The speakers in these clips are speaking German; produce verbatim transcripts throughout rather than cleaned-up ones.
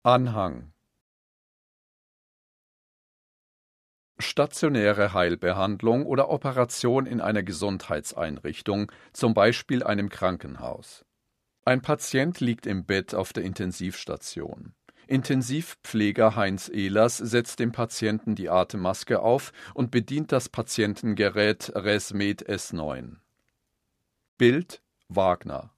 Anhang: Stationäre Heilbehandlung oder Operation in einer Gesundheitseinrichtung, zum Beispiel einem Krankenhaus. Ein Patient liegt im Bett auf der Intensivstation. Intensivpfleger Heinz Ehlers setzt dem Patienten die Atemmaske auf und bedient das Patientengerät ResMed S neun. Bild Wagner: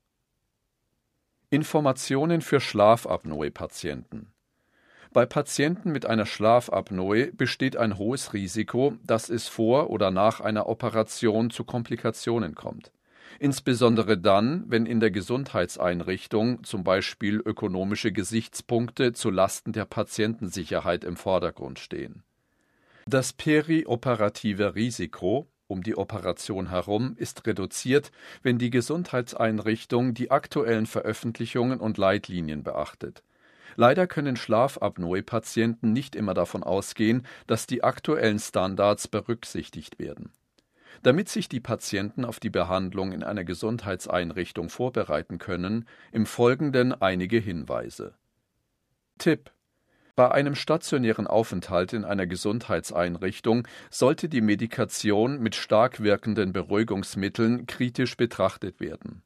Informationen für Schlafapnoe-Patienten. Bei Patienten mit einer Schlafapnoe besteht ein hohes Risiko, dass es vor oder nach einer Operation zu Komplikationen kommt. Insbesondere dann, wenn in der Gesundheitseinrichtung zum Beispiel ökonomische Gesichtspunkte zu Lasten der Patientensicherheit im Vordergrund stehen. Das perioperative Risiko um die Operation herum ist reduziert, wenn die Gesundheitseinrichtung die aktuellen Veröffentlichungen und Leitlinien beachtet. Leider können Schlafapnoe-Patienten nicht immer davon ausgehen, dass die aktuellen Standards berücksichtigt werden. Damit sich die Patienten auf die Behandlung in einer Gesundheitseinrichtung vorbereiten können, im Folgenden einige Hinweise. Tipp: Bei einem stationären Aufenthalt in einer Gesundheitseinrichtung sollte die Medikation mit stark wirkenden Beruhigungsmitteln kritisch betrachtet werden.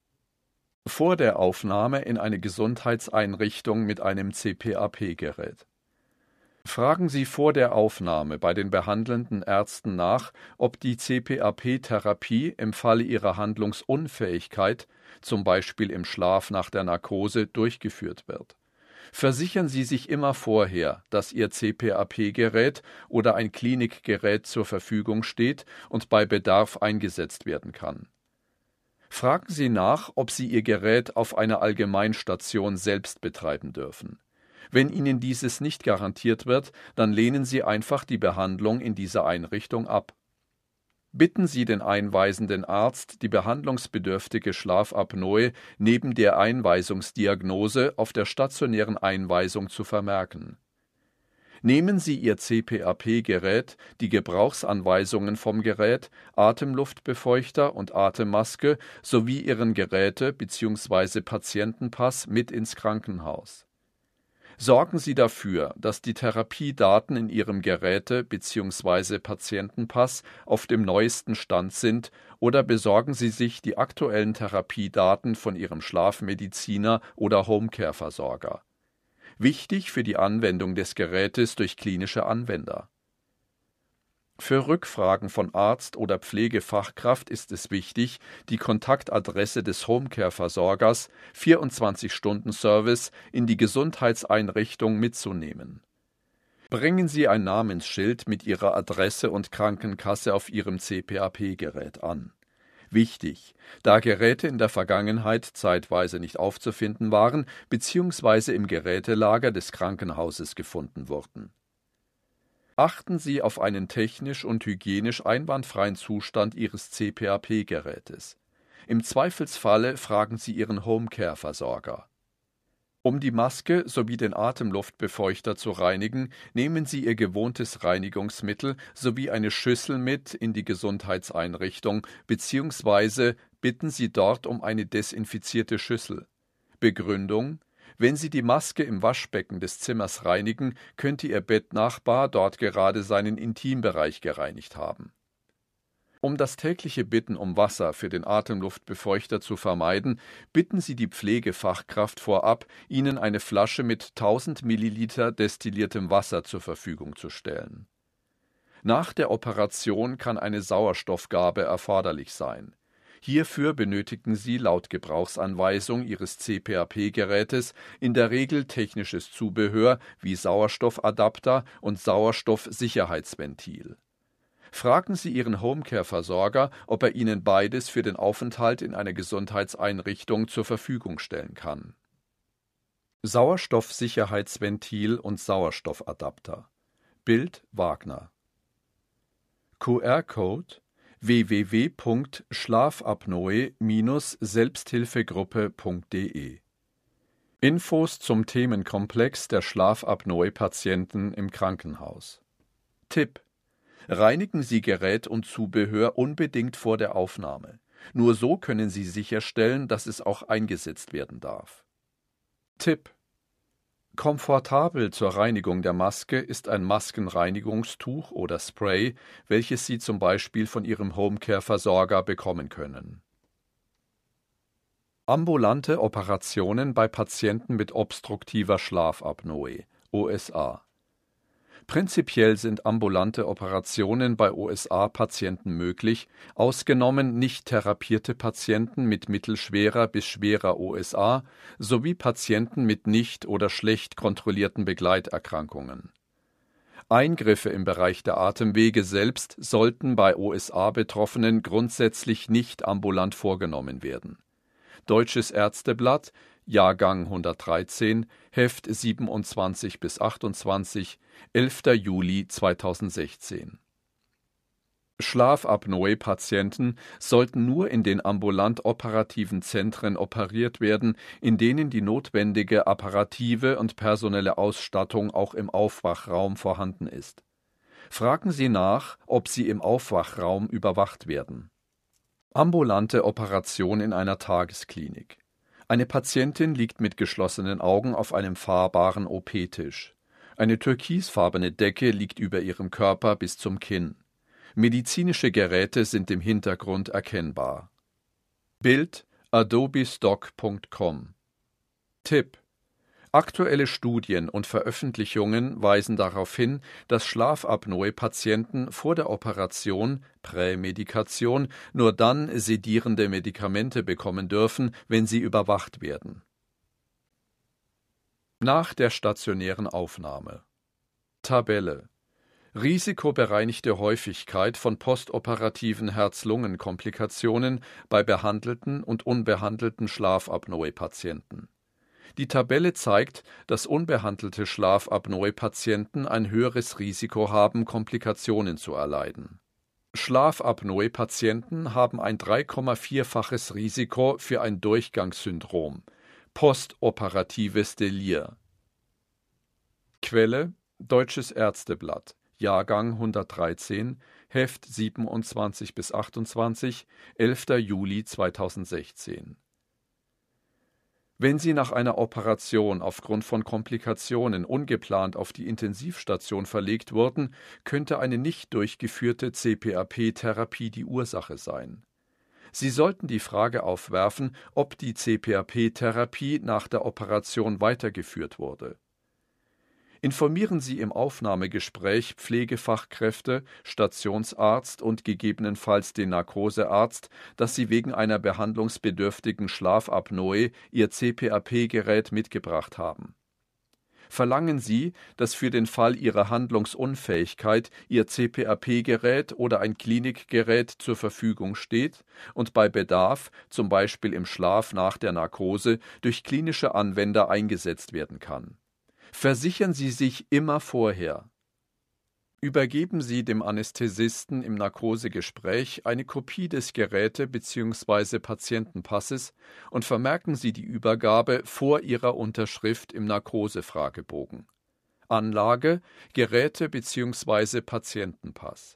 Vor der Aufnahme in eine Gesundheitseinrichtung mit einem C P A P-Gerät. Fragen Sie vor der Aufnahme bei den behandelnden Ärzten nach, ob die C P A P-Therapie im Falle ihrer Handlungsunfähigkeit, zum Beispiel im Schlaf nach der Narkose, durchgeführt wird. Versichern Sie sich immer vorher, dass Ihr C P A P-Gerät oder ein Klinikgerät zur Verfügung steht und bei Bedarf eingesetzt werden kann. Fragen Sie nach, ob Sie Ihr Gerät auf einer Allgemeinstation selbst betreiben dürfen. Wenn Ihnen dieses nicht garantiert wird, dann lehnen Sie einfach die Behandlung in dieser Einrichtung ab. Bitten Sie den einweisenden Arzt, die behandlungsbedürftige Schlafapnoe neben der Einweisungsdiagnose auf der stationären Einweisung zu vermerken. Nehmen Sie Ihr C P A P-Gerät, die Gebrauchsanweisungen vom Gerät, Atemluftbefeuchter und Atemmaske sowie Ihren Geräte- bzw. Patientenpass mit ins Krankenhaus. Sorgen Sie dafür, dass die Therapiedaten in Ihrem Geräte- bzw. Patientenpass auf dem neuesten Stand sind oder besorgen Sie sich die aktuellen Therapiedaten von Ihrem Schlafmediziner oder Homecare-Versorger. Wichtig für die Anwendung des Gerätes durch klinische Anwender. Für Rückfragen von Arzt oder Pflegefachkraft ist es wichtig, die Kontaktadresse des Homecare-Versorgers vierundzwanzig-Stunden-Service in die Gesundheitseinrichtung mitzunehmen. Bringen Sie ein Namensschild mit Ihrer Adresse und Krankenkasse auf Ihrem C P A P-Gerät an. Wichtig, da Geräte in der Vergangenheit zeitweise nicht aufzufinden waren bzw. im Gerätelager des Krankenhauses gefunden wurden. Achten Sie auf einen technisch und hygienisch einwandfreien Zustand Ihres C P A P-Gerätes. Im Zweifelsfalle fragen Sie Ihren Homecare-Versorger. Um die Maske sowie den Atemluftbefeuchter zu reinigen, nehmen Sie Ihr gewohntes Reinigungsmittel sowie eine Schüssel mit in die Gesundheitseinrichtung bzw. bitten Sie dort um eine desinfizierte Schüssel. Begründung: Wenn Sie die Maske im Waschbecken des Zimmers reinigen, könnte Ihr Bettnachbar dort gerade seinen Intimbereich gereinigt haben. Um das tägliche Bitten um Wasser für den Atemluftbefeuchter zu vermeiden, bitten Sie die Pflegefachkraft vorab, Ihnen eine Flasche mit tausend Milliliter destilliertem Wasser zur Verfügung zu stellen. Nach der Operation kann eine Sauerstoffgabe erforderlich sein. Hierfür benötigen Sie laut Gebrauchsanweisung Ihres C P A P-Gerätes in der Regel technisches Zubehör wie Sauerstoffadapter und Sauerstoffsicherheitsventil. Fragen Sie Ihren Homecare-Versorger, ob er Ihnen beides für den Aufenthalt in einer Gesundheitseinrichtung zur Verfügung stellen kann. Sauerstoffsicherheitsventil und Sauerstoffadapter. Bild Wagner. Q R-Code w w w punkt schlafapnoe Bindestrich selbsthilfegruppe punkt d e. Infos zum Themenkomplex der Schlafapnoe-Patienten im Krankenhaus. Tipp: Reinigen Sie Gerät und Zubehör unbedingt vor der Aufnahme. Nur so können Sie sicherstellen, dass es auch eingesetzt werden darf. Tipp: Komfortabel zur Reinigung der Maske ist ein Maskenreinigungstuch oder Spray, welches Sie zum Beispiel von Ihrem Homecare-Versorger bekommen können. Ambulante Operationen bei Patienten mit obstruktiver Schlafapnoe (O S A). Prinzipiell sind ambulante Operationen bei O S A-Patienten möglich, ausgenommen nicht therapierte Patienten mit mittelschwerer bis schwerer O S A sowie Patienten mit nicht oder schlecht kontrollierten Begleiterkrankungen. Eingriffe im Bereich der Atemwege selbst sollten bei O S A-Betroffenen grundsätzlich nicht ambulant vorgenommen werden. Deutsches Ärzteblatt, Jahrgang hundertdreizehn, Heft siebenundzwanzig bis achtundzwanzig, elfter Juli zweitausendsechzehn. Schlafapnoe-Patienten sollten nur in den ambulant operativen Zentren operiert werden, in denen die notwendige apparative und personelle Ausstattung auch im Aufwachraum vorhanden ist. Fragen Sie nach, ob Sie im Aufwachraum überwacht werden. Ambulante Operation in einer Tagesklinik. Eine Patientin liegt mit geschlossenen Augen auf einem fahrbaren O P-Tisch. Eine türkisfarbene Decke liegt über ihrem Körper bis zum Kinn. Medizinische Geräte sind im Hintergrund erkennbar. Bild adobestock punkt com. Tipp: Aktuelle Studien und Veröffentlichungen weisen darauf hin, dass Schlafapnoe-Patienten vor der Operation (Prämedikation) nur dann sedierende Medikamente bekommen dürfen, wenn sie überwacht werden. Nach der stationären Aufnahme. Tabelle: Risikobereinigte Häufigkeit von postoperativen Herz-Lungen-Komplikationen bei behandelten und unbehandelten Schlafapnoe-Patienten. Die Tabelle zeigt, dass unbehandelte Schlafapnoe-Patienten ein höheres Risiko haben, Komplikationen zu erleiden. Schlafapnoe-Patienten haben ein drei Komma vier-faches Risiko für ein Durchgangssyndrom, postoperatives Delir. Quelle: Deutsches Ärzteblatt, Jahrgang hundertdreizehn, Heft siebenundzwanzig bis achtundzwanzig, elfter Juli zweitausendsechzehn. Wenn Sie nach einer Operation aufgrund von Komplikationen ungeplant auf die Intensivstation verlegt wurden, könnte eine nicht durchgeführte C P R P-Therapie die Ursache sein. Sie sollten die Frage aufwerfen, ob die C P R P-Therapie nach der Operation weitergeführt wurde. Informieren Sie im Aufnahmegespräch Pflegefachkräfte, Stationsarzt und gegebenenfalls den Narkosearzt, dass Sie wegen einer behandlungsbedürftigen Schlafapnoe Ihr C P R P-Gerät mitgebracht haben. Verlangen Sie, dass für den Fall Ihrer Handlungsunfähigkeit Ihr C P R P-Gerät oder ein Klinikgerät zur Verfügung steht und bei Bedarf, zum Beispiel im Schlaf nach der Narkose, durch klinische Anwender eingesetzt werden kann. Versichern Sie sich immer vorher. Übergeben Sie dem Anästhesisten im Narkosegespräch eine Kopie des Geräte- bzw. Patientenpasses und vermerken Sie die Übergabe vor Ihrer Unterschrift im Narkosefragebogen. Anlage: Geräte- bzw. Patientenpass.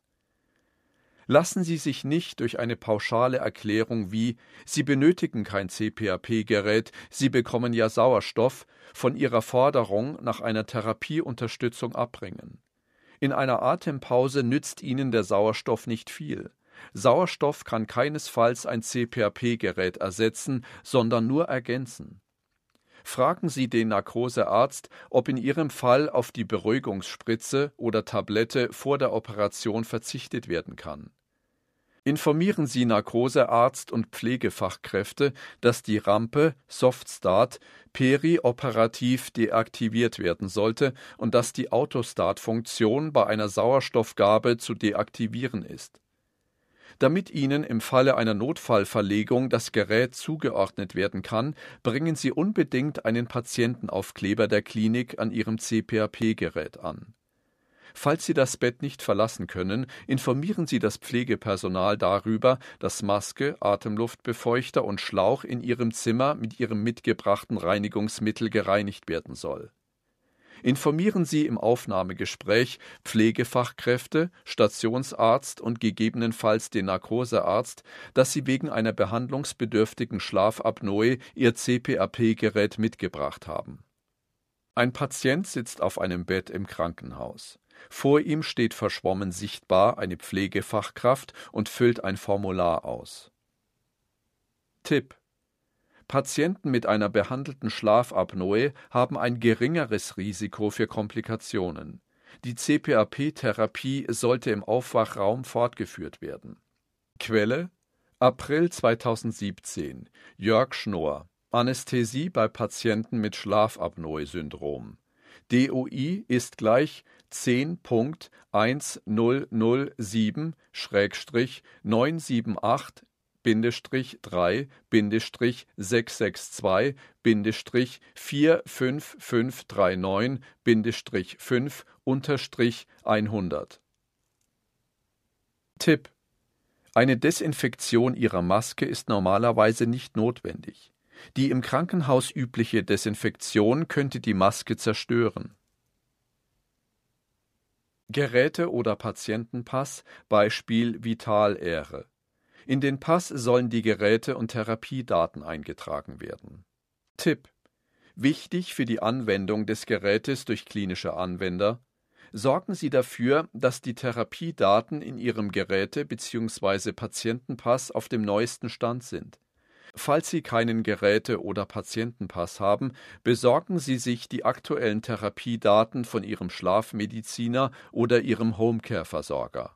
Lassen Sie sich nicht durch eine pauschale Erklärung wie »Sie benötigen kein C P R P-Gerät, Sie bekommen ja Sauerstoff« von Ihrer Forderung nach einer Therapieunterstützung abbringen. In einer Atempause nützt Ihnen der Sauerstoff nicht viel. Sauerstoff kann keinesfalls ein C P R P-Gerät ersetzen, sondern nur ergänzen. Fragen Sie den Narkosearzt, ob in Ihrem Fall auf die Beruhigungsspritze oder Tablette vor der Operation verzichtet werden kann. Informieren Sie Narkosearzt und Pflegefachkräfte, dass die Rampe Softstart perioperativ deaktiviert werden sollte und dass die Autostart-Funktion bei einer Sauerstoffgabe zu deaktivieren ist. Damit Ihnen im Falle einer Notfallverlegung das Gerät zugeordnet werden kann, bringen Sie unbedingt einen Patientenaufkleber der Klinik an Ihrem C P R P-Gerät an. Falls Sie das Bett nicht verlassen können, informieren Sie das Pflegepersonal darüber, dass Maske, Atemluftbefeuchter und Schlauch in Ihrem Zimmer mit Ihrem mitgebrachten Reinigungsmittel gereinigt werden soll. Informieren Sie im Aufnahmegespräch Pflegefachkräfte, Stationsarzt und gegebenenfalls den Narkosearzt, dass Sie wegen einer behandlungsbedürftigen Schlafapnoe Ihr C P R P-Gerät mitgebracht haben. Ein Patient sitzt auf einem Bett im Krankenhaus. Vor ihm steht verschwommen sichtbar eine Pflegefachkraft und füllt ein Formular aus. Tipp: Patienten mit einer behandelten Schlafapnoe haben ein geringeres Risiko für Komplikationen. Die C P A P-Therapie sollte im Aufwachraum fortgeführt werden. Quelle: April zweitausendsiebzehn. Jörg Schnoor. Anästhesie bei Patienten mit Schlafapnoe-Syndrom. D O I ist gleich zehn Punkt eintausendsieben neun sieben acht drei sechs sechs zwei vier fünf fünf drei neun fünf hundert. Tipp: Eine Desinfektion Ihrer Maske ist normalerweise nicht notwendig. Die im Krankenhaus übliche Desinfektion könnte die Maske zerstören. Geräte- oder Patientenpass, Beispiel Vitalaire. In den Pass sollen die Geräte und Therapiedaten eingetragen werden. Tipp: Wichtig für die Anwendung des Gerätes durch klinische Anwender: Sorgen Sie dafür, dass die Therapiedaten in Ihrem Geräte- bzw. Patientenpass auf dem neuesten Stand sind. Falls Sie keinen Geräte- oder Patientenpass haben, besorgen Sie sich die aktuellen Therapiedaten von Ihrem Schlafmediziner oder Ihrem Homecare-Versorger.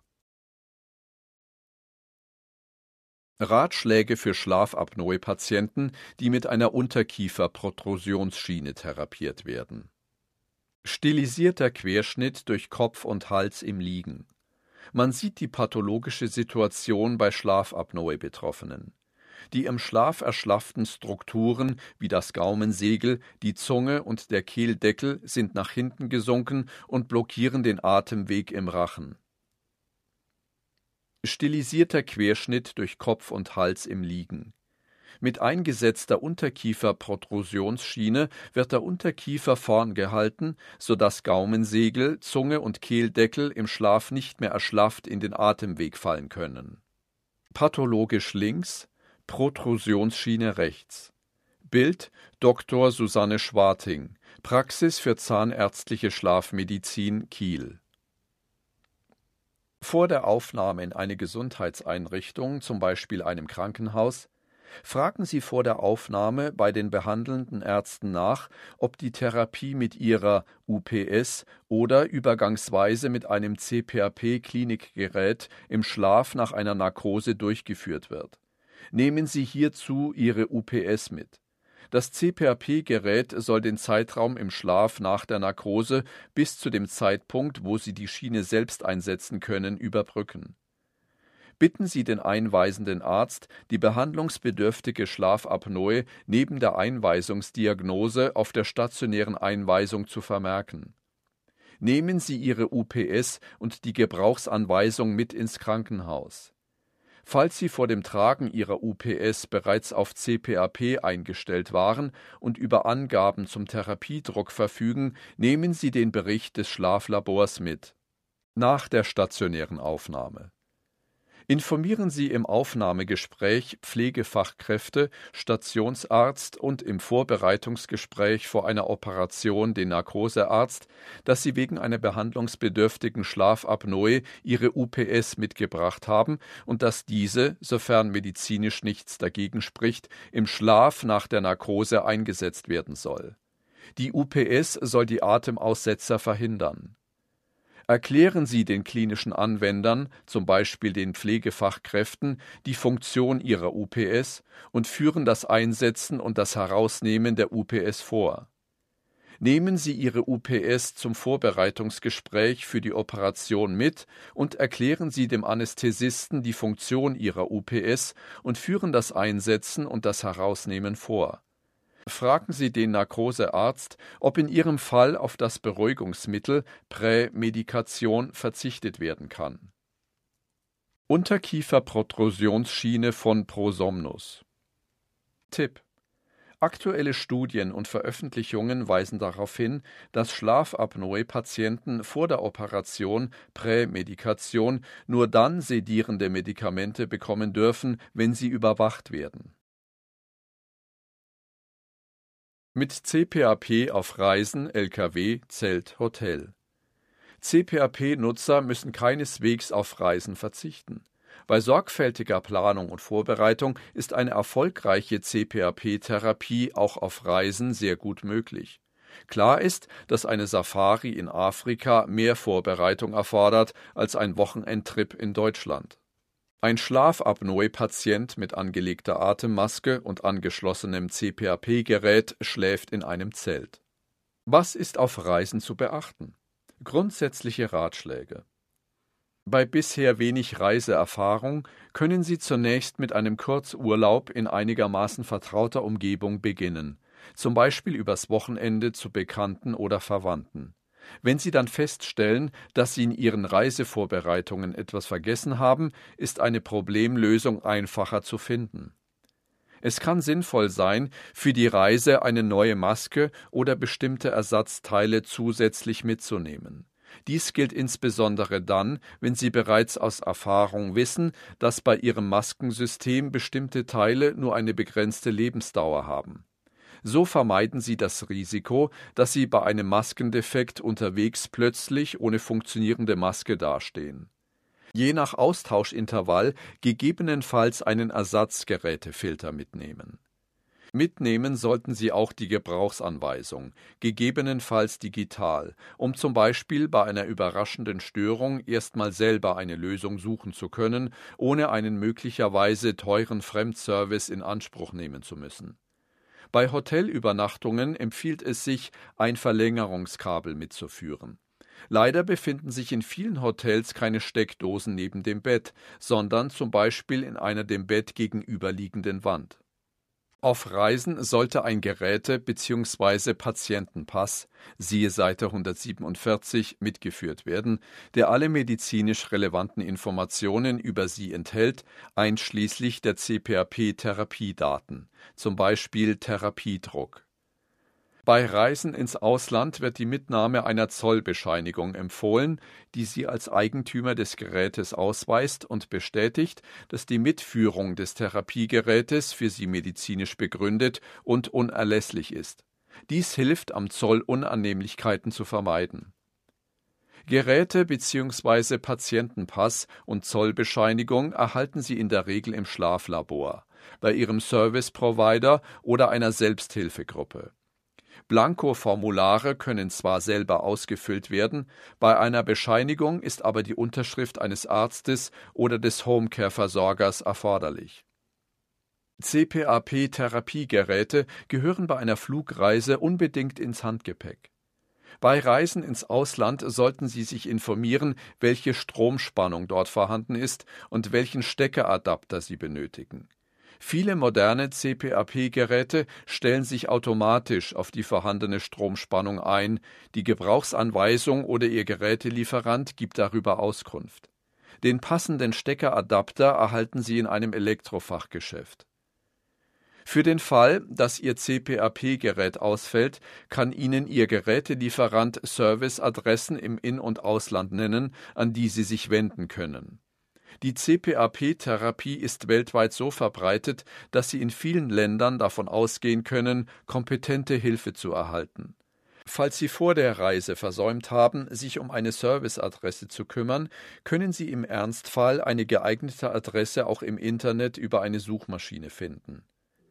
Ratschläge für Schlafapnoe-Patienten, die mit einer Unterkieferprotrusionsschiene therapiert werden. Stilisierter Querschnitt durch Kopf und Hals im Liegen. Man sieht die pathologische Situation bei Schlafapnoe-Betroffenen. Die im Schlaf erschlafften Strukturen wie das Gaumensegel, die Zunge und der Kehldeckel sind nach hinten gesunken und blockieren den Atemweg im Rachen. Stilisierter Querschnitt durch Kopf und Hals im Liegen. Mit eingesetzter Unterkieferprotrusionsschiene wird der Unterkiefer vorn gehalten, sodass Gaumensegel, Zunge und Kehldeckel im Schlaf nicht mehr erschlafft in den Atemweg fallen können. Pathologisch links, Protrusionsschiene rechts. Bild: Doktor Susanne Schwarting, Praxis für zahnärztliche Schlafmedizin, Kiel. Vor der Aufnahme in eine Gesundheitseinrichtung, zum Beispiel einem Krankenhaus, fragen Sie vor der Aufnahme bei den behandelnden Ärzten nach, ob die Therapie mit Ihrer U P S oder übergangsweise mit einem C P A P-Klinikgerät im Schlaf nach einer Narkose durchgeführt wird. Nehmen Sie hierzu Ihre U P S mit. Das C P A P-Gerät soll den Zeitraum im Schlaf nach der Narkose bis zu dem Zeitpunkt, wo Sie die Schiene selbst einsetzen können, überbrücken. Bitten Sie den einweisenden Arzt, die behandlungsbedürftige Schlafapnoe neben der Einweisungsdiagnose auf der stationären Einweisung zu vermerken. Nehmen Sie Ihre U P S und die Gebrauchsanweisung mit ins Krankenhaus. Falls Sie vor dem Tragen Ihrer U P S bereits auf C P A P eingestellt waren und über Angaben zum Therapiedruck verfügen, nehmen Sie den Bericht des Schlaflabors mit. Nach der stationären Aufnahme. Informieren Sie im Aufnahmegespräch Pflegefachkräfte, Stationsarzt und im Vorbereitungsgespräch vor einer Operation den Narkosearzt, dass Sie wegen einer behandlungsbedürftigen Schlafapnoe Ihre U P S mitgebracht haben und dass diese, sofern medizinisch nichts dagegen spricht, im Schlaf nach der Narkose eingesetzt werden soll. Die U P S soll die Atemaussetzer verhindern. Erklären Sie den klinischen Anwendern, zum Beispiel den Pflegefachkräften, die Funktion ihrer U P S und führen das Einsetzen und das Herausnehmen der U P S vor. Nehmen Sie Ihre U P S zum Vorbereitungsgespräch für die Operation mit und erklären Sie dem Anästhesisten die Funktion Ihrer U P S und führen das Einsetzen und das Herausnehmen vor. Fragen Sie den Narkosearzt, ob in Ihrem Fall auf das Beruhigungsmittel Prämedikation verzichtet werden kann. Unterkieferprotrusionsschiene von Prosomnus. Tipp: Aktuelle Studien und Veröffentlichungen weisen darauf hin, dass Schlafapnoe-Patienten vor der Operation Prämedikation nur dann sedierende Medikamente bekommen dürfen, wenn sie überwacht werden. Mit C P A P auf Reisen, L K W, Zelt, Hotel. C P A P-Nutzer müssen keineswegs auf Reisen verzichten. Bei sorgfältiger Planung und Vorbereitung ist eine erfolgreiche C P A P-Therapie auch auf Reisen sehr gut möglich. Klar ist, dass eine Safari in Afrika mehr Vorbereitung erfordert als ein Wochenendtrip in Deutschland. Ein Schlafapnoe-Patient mit angelegter Atemmaske und angeschlossenem C P A P-Gerät schläft in einem Zelt. Was ist auf Reisen zu beachten? Grundsätzliche Ratschläge. Bei bisher wenig Reiseerfahrung können Sie zunächst mit einem Kurzurlaub in einigermaßen vertrauter Umgebung beginnen, zum Beispiel übers Wochenende zu Bekannten oder Verwandten. Wenn Sie dann feststellen, dass Sie in Ihren Reisevorbereitungen etwas vergessen haben, ist eine Problemlösung einfacher zu finden. Es kann sinnvoll sein, für die Reise eine neue Maske oder bestimmte Ersatzteile zusätzlich mitzunehmen. Dies gilt insbesondere dann, wenn Sie bereits aus Erfahrung wissen, dass bei Ihrem Maskensystem bestimmte Teile nur eine begrenzte Lebensdauer haben. So vermeiden Sie das Risiko, dass Sie bei einem Maskendefekt unterwegs plötzlich ohne funktionierende Maske dastehen. Je nach Austauschintervall gegebenenfalls einen Ersatzgerätefilter mitnehmen. Mitnehmen sollten Sie auch die Gebrauchsanweisung, gegebenenfalls digital, um zum Beispiel bei einer überraschenden Störung erstmal selber eine Lösung suchen zu können, ohne einen möglicherweise teuren Fremdservice in Anspruch nehmen zu müssen. Bei Hotelübernachtungen empfiehlt es sich, ein Verlängerungskabel mitzuführen. Leider befinden sich in vielen Hotels keine Steckdosen neben dem Bett, sondern zum Beispiel in einer dem Bett gegenüberliegenden Wand. Auf Reisen sollte ein Geräte- bzw. Patientenpass, siehe Seite hundertsiebenundvierzig, mitgeführt werden, der alle medizinisch relevanten Informationen über Sie enthält, einschließlich der C P A P-Therapiedaten, zum Beispiel Therapiedruck. Bei Reisen ins Ausland wird die Mitnahme einer Zollbescheinigung empfohlen, die Sie als Eigentümer des Gerätes ausweist und bestätigt, dass die Mitführung des Therapiegerätes für Sie medizinisch begründet und unerlässlich ist. Dies hilft, am Zoll Unannehmlichkeiten zu vermeiden. Geräte- bzw. Patientenpass und Zollbescheinigung erhalten Sie in der Regel im Schlaflabor, bei Ihrem Service-Provider oder einer Selbsthilfegruppe. Blanko-Formulare können zwar selber ausgefüllt werden, bei einer Bescheinigung ist aber die Unterschrift eines Arztes oder des Homecare-Versorgers erforderlich. C P A P-Therapiegeräte gehören bei einer Flugreise unbedingt ins Handgepäck. Bei Reisen ins Ausland sollten Sie sich informieren, welche Stromspannung dort vorhanden ist und welchen Steckeradapter Sie benötigen. Viele moderne C P A P-Geräte stellen sich automatisch auf die vorhandene Stromspannung ein, die Gebrauchsanweisung oder Ihr Gerätelieferant gibt darüber Auskunft. Den passenden Steckeradapter erhalten Sie in einem Elektrofachgeschäft. Für den Fall, dass Ihr C P A P-Gerät ausfällt, kann Ihnen Ihr Gerätelieferant Serviceadressen im In- und Ausland nennen, an die Sie sich wenden können. Die C P A P-Therapie ist weltweit so verbreitet, dass Sie in vielen Ländern davon ausgehen können, kompetente Hilfe zu erhalten. Falls Sie vor der Reise versäumt haben, sich um eine Serviceadresse zu kümmern, können Sie im Ernstfall eine geeignete Adresse auch im Internet über eine Suchmaschine finden.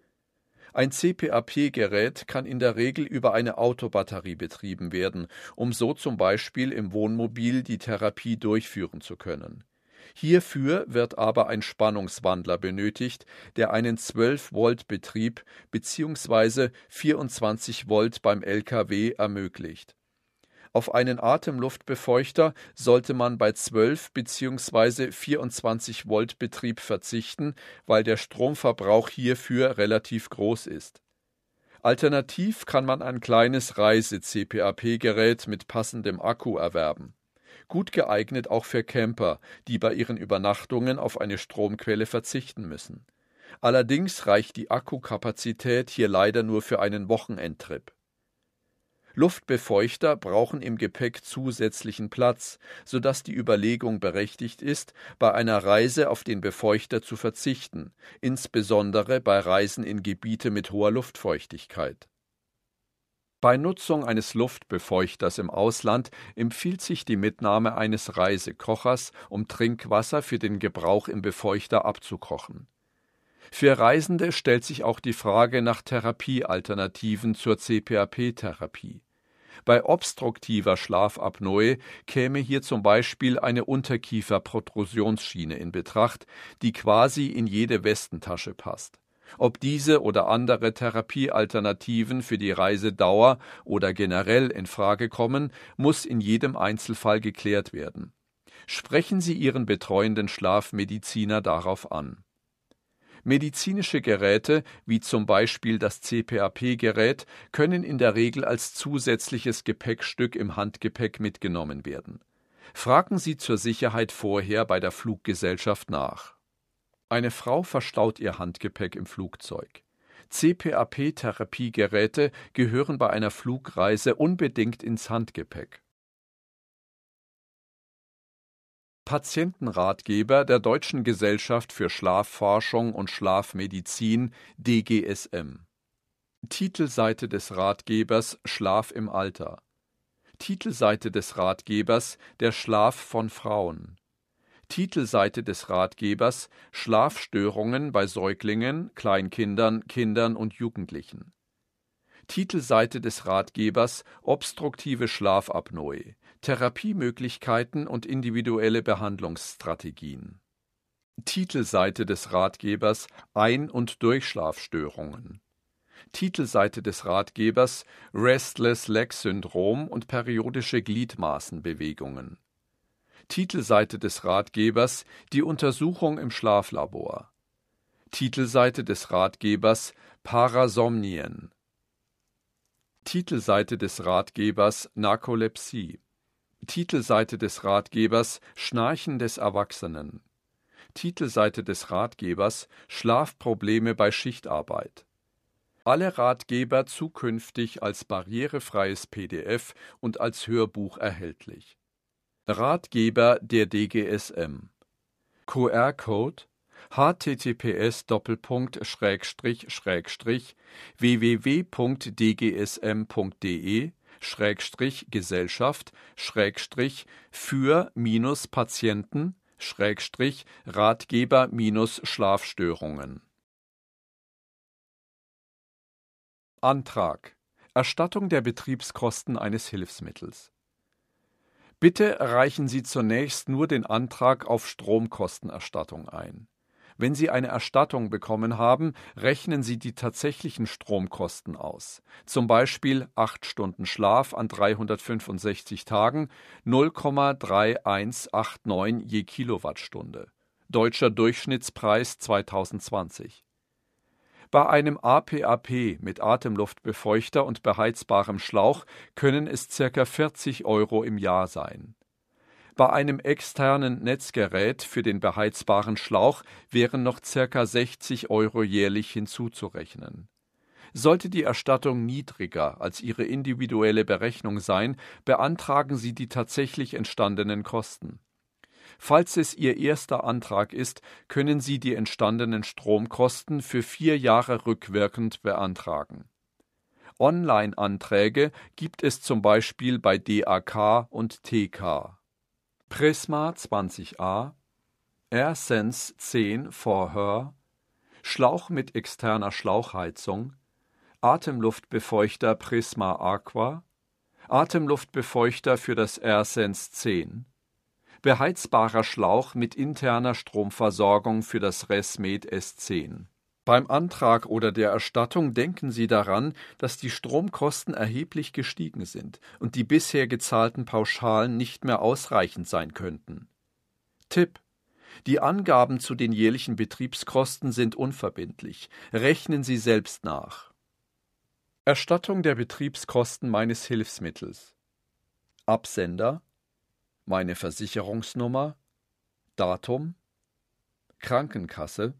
Ein C P A P-Gerät kann in der Regel über eine Autobatterie betrieben werden, um so zum Beispiel im Wohnmobil die Therapie durchführen zu können. Hierfür wird aber ein Spannungswandler benötigt, der einen zwölf Volt Betrieb bzw. vierundzwanzig Volt beim L K W ermöglicht. Auf einen Atemluftbefeuchter sollte man bei zwölf bzw. vierundzwanzig Volt Betrieb verzichten, weil der Stromverbrauch hierfür relativ groß ist. Alternativ kann man ein kleines Reise-C P A P-Gerät mit passendem Akku erwerben. Gut geeignet auch für Camper, die bei ihren Übernachtungen auf eine Stromquelle verzichten müssen. Allerdings reicht die Akkukapazität hier leider nur für einen Wochenendtrip. Luftbefeuchter brauchen im Gepäck zusätzlichen Platz, sodass die Überlegung berechtigt ist, bei einer Reise auf den Befeuchter zu verzichten, insbesondere bei Reisen in Gebiete mit hoher Luftfeuchtigkeit. Bei Nutzung eines Luftbefeuchters im Ausland empfiehlt sich die Mitnahme eines Reisekochers, um Trinkwasser für den Gebrauch im Befeuchter abzukochen. Für Reisende stellt sich auch die Frage nach Therapiealternativen zur C P A P-Therapie. Bei obstruktiver Schlafapnoe käme hier zum Beispiel eine Unterkieferprotrusionsschiene in Betracht, die quasi in jede Westentasche passt. Ob diese oder andere Therapiealternativen für die Reisedauer oder generell in Frage kommen, muss in jedem Einzelfall geklärt werden. Sprechen Sie Ihren betreuenden Schlafmediziner darauf an. Medizinische Geräte, wie zum Beispiel das C P A P-Gerät, können in der Regel als zusätzliches Gepäckstück im Handgepäck mitgenommen werden. Fragen Sie zur Sicherheit vorher bei der Fluggesellschaft nach. Eine Frau verstaut ihr Handgepäck im Flugzeug. C P A P-Therapiegeräte gehören bei einer Flugreise unbedingt ins Handgepäck. Patientenratgeber der Deutschen Gesellschaft für Schlafforschung und Schlafmedizin D G S M. Titelseite des Ratgebers Schlaf im Alter. Titelseite des Ratgebers Der Schlaf von Frauen. Titelseite des Ratgebers Schlafstörungen bei Säuglingen, Kleinkindern, Kindern und Jugendlichen. Titelseite des Ratgebers Obstruktive Schlafapnoe. Therapiemöglichkeiten und individuelle Behandlungsstrategien. Titelseite des Ratgebers Ein- und Durchschlafstörungen. Titelseite des Ratgebers Restless Leg Syndrom und periodische Gliedmaßenbewegungen. Titelseite des Ratgebers Die Untersuchung im Schlaflabor. Titelseite des Ratgebers Parasomnien. Titelseite des Ratgebers Narkolepsie. Titelseite des Ratgebers Schnarchen des Erwachsenen. Titelseite des Ratgebers Schlafprobleme bei Schichtarbeit. Alle Ratgeber zukünftig als barrierefreies P D F und als Hörbuch erhältlich. Ratgeber der D G S M. Q R-Code h t t p s Doppelpunkt Schrägstrich Schrägstrich w w w Punkt d g s m Punkt d e Schrägstrich Gesellschaft Schrägstrich für minus Patienten Schrägstrich Ratgeber minus Schlafstörungen. Antrag: Erstattung der Betriebskosten eines Hilfsmittels. Bitte reichen Sie zunächst nur den Antrag auf Stromkostenerstattung ein. Wenn Sie eine Erstattung bekommen haben, rechnen Sie die tatsächlichen Stromkosten aus. Zum Beispiel acht Stunden Schlaf an dreihundertfünfundsechzig Tagen, null Komma drei eins acht neun je Kilowattstunde. Deutscher Durchschnittspreis zweitausendzwanzig. Bei einem A P A P mit Atemluftbefeuchter und beheizbarem Schlauch können es ca. vierzig Euro im Jahr sein. Bei einem externen Netzgerät für den beheizbaren Schlauch wären noch ca. sechzig Euro jährlich hinzuzurechnen. Sollte die Erstattung niedriger als Ihre individuelle Berechnung sein, beantragen Sie die tatsächlich entstandenen Kosten. Falls es Ihr erster Antrag ist, können Sie die entstandenen Stromkosten für vier Jahre rückwirkend beantragen. Online-Anträge gibt es zum Beispiel bei D A K und T K. Prisma zwanzig a, AirSense zehn for Her, Schlauch mit externer Schlauchheizung, Atemluftbefeuchter Prisma Aqua, Atemluftbefeuchter für das AirSense zehn, beheizbarer Schlauch mit interner Stromversorgung für das ResMed S zehn. Beim Antrag oder der Erstattung denken Sie daran, dass die Stromkosten erheblich gestiegen sind und die bisher gezahlten Pauschalen nicht mehr ausreichend sein könnten. Tipp: Die Angaben zu den jährlichen Betriebskosten sind unverbindlich. Rechnen Sie selbst nach. Erstattung der Betriebskosten meines Hilfsmittels. Absender: Meine Versicherungsnummer, Datum, Krankenkasse.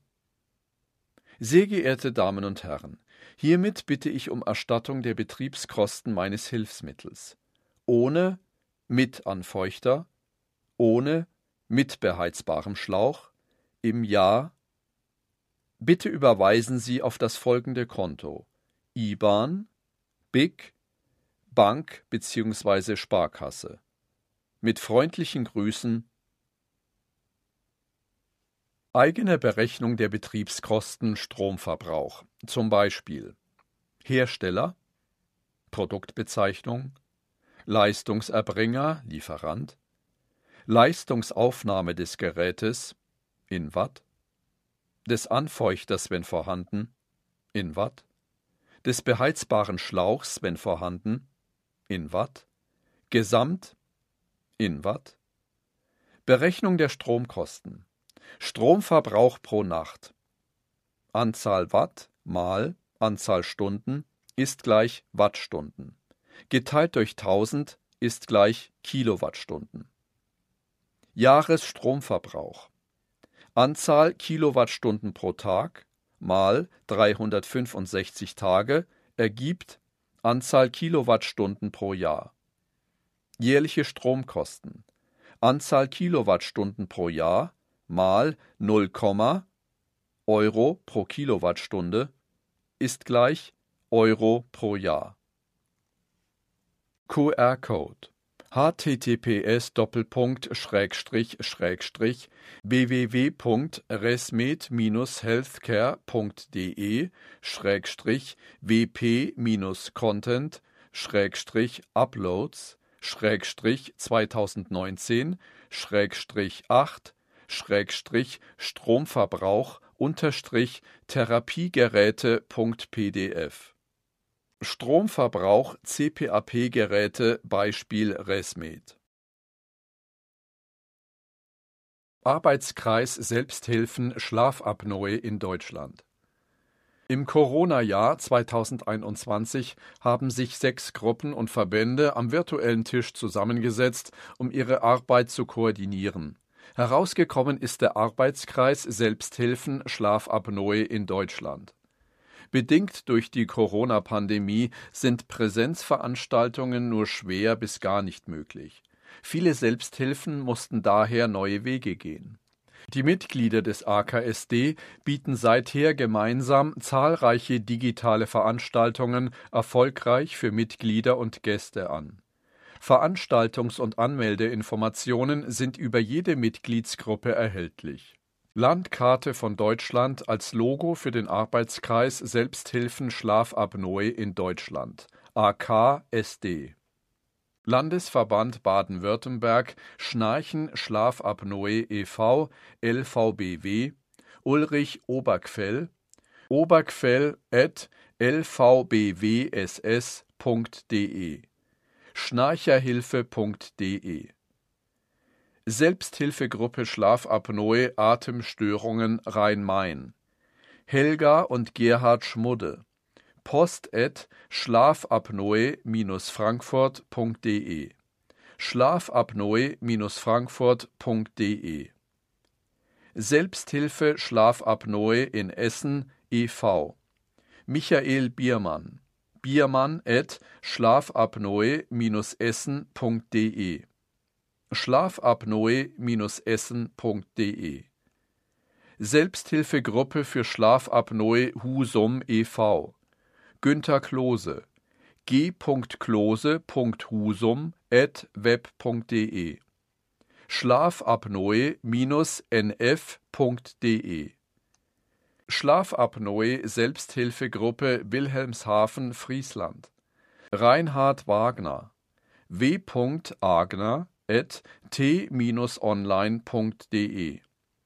Sehr geehrte Damen und Herren, hiermit bitte ich um Erstattung der Betriebskosten meines Hilfsmittels. Ohne mit Anfeuchter, ohne mit beheizbarem Schlauch, im Jahr. Bitte überweisen Sie auf das folgende Konto: I B A N, B I C, Bank bzw. Sparkasse. Mit freundlichen Grüßen. Eigene Berechnung der Betriebskosten Stromverbrauch, zum Beispiel Hersteller, Produktbezeichnung, Leistungserbringer, Lieferant, Leistungsaufnahme des Gerätes in Watt, des Anfeuchters, wenn vorhanden, in Watt, des beheizbaren Schlauchs, wenn vorhanden, in Watt, Gesamt in Watt, Berechnung der Stromkosten, Stromverbrauch pro Nacht, Anzahl Watt mal Anzahl Stunden ist gleich Wattstunden, geteilt durch tausend ist gleich Kilowattstunden. Jahresstromverbrauch, Anzahl Kilowattstunden pro Tag mal dreihundertfünfundsechzig Tage ergibt Anzahl Kilowattstunden pro Jahr. Jährliche Stromkosten, Anzahl Kilowattstunden pro Jahr mal null, Euro pro Kilowattstunde ist gleich Euro pro Jahr. Q R-Code https Doppelpunkt Schrägstrich Schrägstrich www.resmed-healthcare.de Schrägstrich wp-content Schrägstrich Uploads Schrägstrich zweitausendneunzehn Schrägstrich acht Schrägstrich Stromverbrauch Unterstrich Therapiegeräte.pdf Stromverbrauch C P A P-Geräte Beispiel Resmed. Arbeitskreis Selbsthilfen Schlafapnoe in Deutschland. Im Corona-Jahr zweitausendeinundzwanzig haben sich sechs Gruppen und Verbände am virtuellen Tisch zusammengesetzt, um ihre Arbeit zu koordinieren. Herausgekommen ist der Arbeitskreis Selbsthilfen Schlafapnoe in Deutschland. Bedingt durch die Corona-Pandemie sind Präsenzveranstaltungen nur schwer bis gar nicht möglich. Viele Selbsthilfen mussten daher neue Wege gehen. Die Mitglieder des A K S D bieten seither gemeinsam zahlreiche digitale Veranstaltungen erfolgreich für Mitglieder und Gäste an. Veranstaltungs- und Anmeldeinformationen sind über jede Mitgliedsgruppe erhältlich. Landkarte von Deutschland als Logo für den Arbeitskreis Selbsthilfen Schlafapnoe in Deutschland A K S D. Landesverband Baden-Württemberg Schnarchen Schlafapnoe e V L V B W Ulrich Obergfell obergfell at l v b w s s punkt d e schnarcherhilfe punkt d e Selbsthilfegruppe Schlafapnoe Atemstörungen Rhein-Main Helga und Gerhard Schmudde post at schlafapnoe-frankfurt punkt d e schlafapnoe-frankfurt punkt d e Selbsthilfe Schlafapnoe in Essen e V Michael Biermann Biermann at schlafapnoe-essen punkt d e schlafapnoe-essen punkt d e Selbsthilfegruppe für Schlafapnoe Husum e V Günter Klose g punkt klose punkt husum at web punkt d e schlafapnoe-n f punkt d e Schlafapnoe Selbsthilfegruppe Wilhelmshaven Friesland Reinhard Wagner w punkt agner at t online punkt d e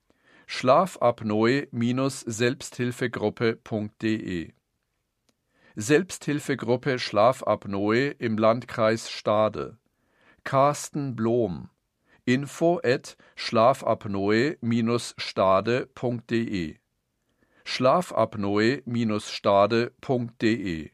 schlafapnoe-selbsthilfegruppe punkt d e Selbsthilfegruppe Schlafapnoe im Landkreis Stade Carsten Blom info at schlafapnoe-stade punkt d e schlafapnoe-stade punkt d e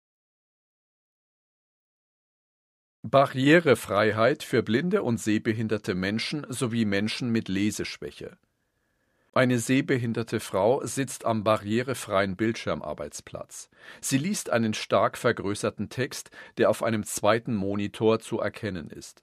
Barrierefreiheit für blinde und sehbehinderte Menschen sowie Menschen mit Leseschwäche. Eine sehbehinderte Frau sitzt am barrierefreien Bildschirmarbeitsplatz. Sie liest einen stark vergrößerten Text, der auf einem zweiten Monitor zu erkennen ist.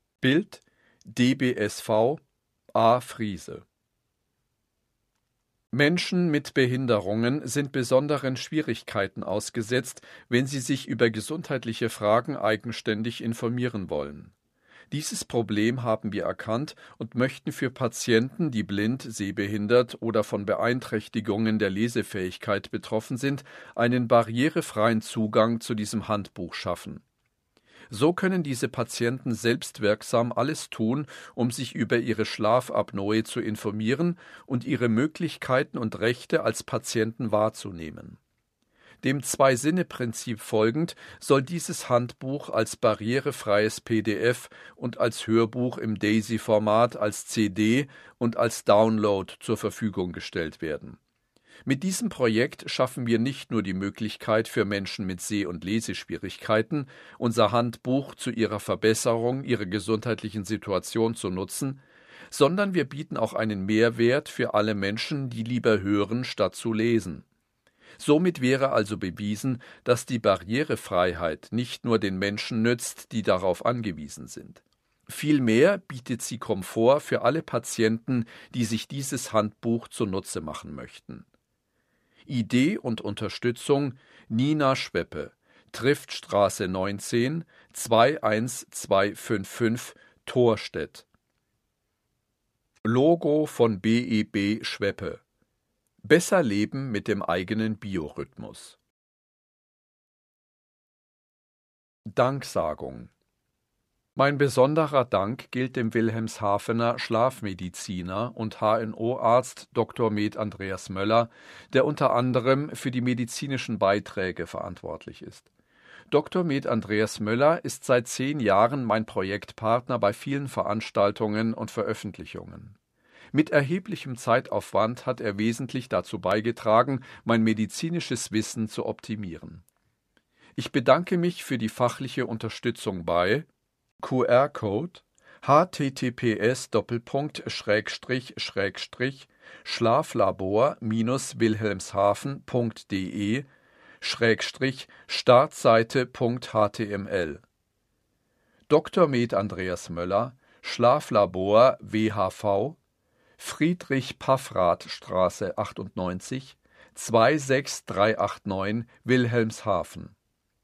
Bild D B S V A. Friese Menschen mit Behinderungen sind besonderen Schwierigkeiten ausgesetzt, wenn sie sich über gesundheitliche Fragen eigenständig informieren wollen. Dieses Problem haben wir erkannt und möchten für Patienten, die blind, sehbehindert oder von Beeinträchtigungen der Lesefähigkeit betroffen sind, einen barrierefreien Zugang zu diesem Handbuch schaffen. So können diese Patienten selbstwirksam alles tun, um sich über ihre Schlafapnoe zu informieren und ihre Möglichkeiten und Rechte als Patienten wahrzunehmen. Dem Zwei-Sinne-Prinzip folgend soll dieses Handbuch als barrierefreies P D F und als Hörbuch im DAISY-Format, als C D und als Download zur Verfügung gestellt werden. Mit diesem Projekt schaffen wir nicht nur die Möglichkeit für Menschen mit Seh- und Leseschwierigkeiten, unser Handbuch zu ihrer Verbesserung ihrer gesundheitlichen Situation zu nutzen, sondern wir bieten auch einen Mehrwert für alle Menschen, die lieber hören, statt zu lesen. Somit wäre also bewiesen, dass die Barrierefreiheit nicht nur den Menschen nützt, die darauf angewiesen sind. Vielmehr bietet sie Komfort für alle Patienten, die sich dieses Handbuch zunutze machen möchten. Idee und Unterstützung Nina Schweppe, Triftstraße neunzehn, zwei eins zwei fünf fünf, Thorstedt. Logo von B E B Schweppe. Besser leben mit dem eigenen Biorhythmus. Danksagung. Mein besonderer Dank gilt dem Wilhelmshavener Schlafmediziner und H N O-Arzt Doktor Med Andreas Möller, der unter anderem für die medizinischen Beiträge verantwortlich ist. Doktor Med Andreas Möller ist seit zehn Jahren mein Projektpartner bei vielen Veranstaltungen und Veröffentlichungen. Mit erheblichem Zeitaufwand hat er wesentlich dazu beigetragen, mein medizinisches Wissen zu optimieren. Ich bedanke mich für die fachliche Unterstützung bei Q R-Code h t t p s Doppelpunkt Schrägstrich Schrägstrich schlaflabor wilhelmshaven punkt d e Schrägstrich Startseite punkt h t m l. Doktor Med Andreas Möller, Schlaflabor W H V, Friedrich-Paffrath-Straße achtundneunzig, zwei sechs drei acht neun, Wilhelmshaven.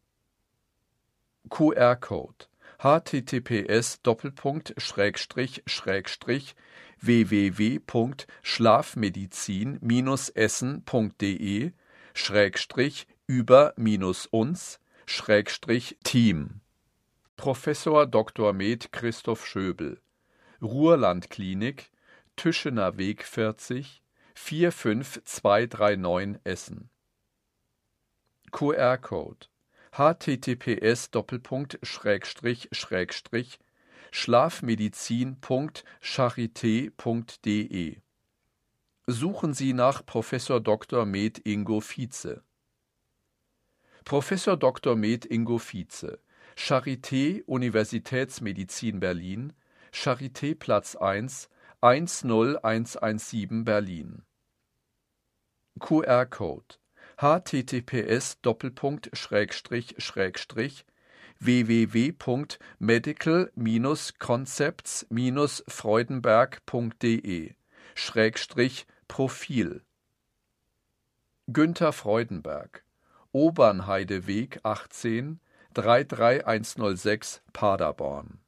Q R-Code h t t p s Doppelpunkt Schrägstrich Schrägstrich w w w punkt schlafmedizin essen punkt d e Schrägstrich über minus uns Schrägstrich Team. Professor Doktor Med Christoph Schöbel, Ruhrlandklinik, Tüschener Weg vierzig, vier fünf zwei drei neun Essen. Q R-Code h t t p s Doppelpunkt Schrägstrich Schrägstrich schlafmedizin punkt charité punkt d e. Suchen Sie nach Professor Doktor Med Ingo Vize. Professor Doktor Med Ingo Vize, Charité Universitätsmedizin Berlin, Charité Platz eins, eins null eins eins sieben Berlin. Q R-Code h t t p s Doppelpunkt Schrägstrich Schrägstrich w w w punkt medical concepts freudenberg punkt d e Schrägstrich Profil. Günther Freudenberg, Obernheideweg achtzehn, drei drei eins null sechs Paderborn.